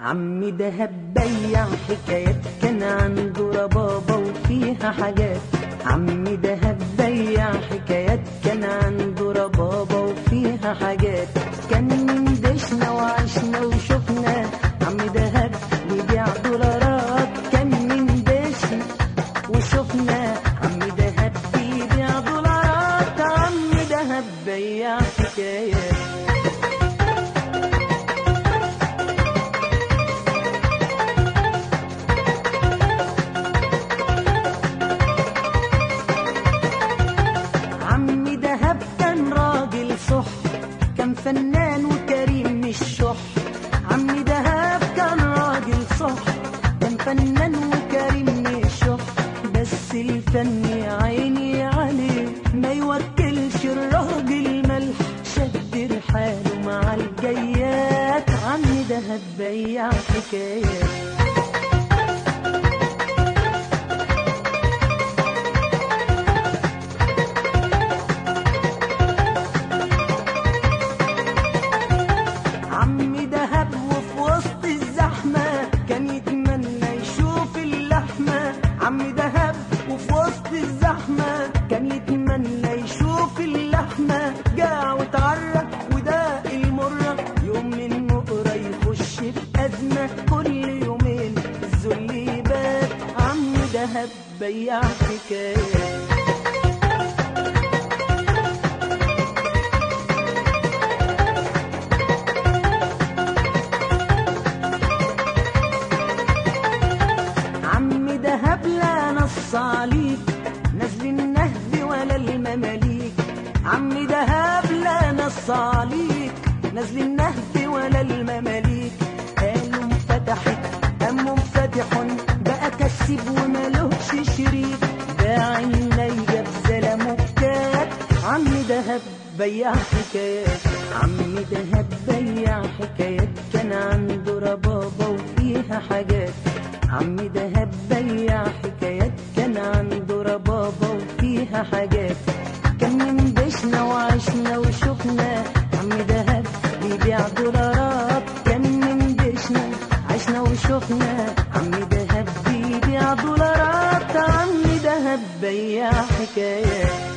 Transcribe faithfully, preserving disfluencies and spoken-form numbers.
عمي دهب بيع حكايات، كان عنده ربابة وفيها حاجات. عمي دهب بيع حكايات، كان عنده ربابة وفيها حاجات. كان من دشنا وعشنا وشفنا عمي دهب بيبيع دولارات. كان من دشنا وشفنا عمي دهب بيبيع دولارات. عمي دهب بيع حكايات. عمي دهب كان راجل صح، كان فنان وكريم مش شح. عمي دهب كان راجل صح، كان فنان وكريم مش شح. بس الفن يا عيني عليه ما يوكلش الراجل ملح. شد رحاله مع الجيات. عمي دهب بيع حكايات. عمي دهب وفي وسط الزحمة كان يتمنى يشوف اللحمة. عمي دهب وفي وسط الزحمة كان يتمنى يشوف اللحمة. جاع واتعرق وداق المرة، يوم من نقرة يخش في أزمة. كل يومين الذل يبات. عمي دهب بيع حكايات. عمي دهب لا نص عليك نزل النهب ولا المماليك. عمي دهب لا نص عليك نزل النهب ولا المماليك. قالوا انفتحت أم منفتح بقى كسب ومالوش شريك. باع النيجة بزلا مكات. عمي دهب بيع حكايات. عمي دهب بيع حكايات، كان عنده ربابة وفيها حاجات. عمي دهب بيع حكايات، كان عنده ربابة وفيها حاجات. كان من دشنا وعشنا وشفنا عمي دهب بيبيع دولارات. كان من دشنا عشنا وشفنا عمي دهب بيبيع دولارات. عمي دهب بيع حكايات.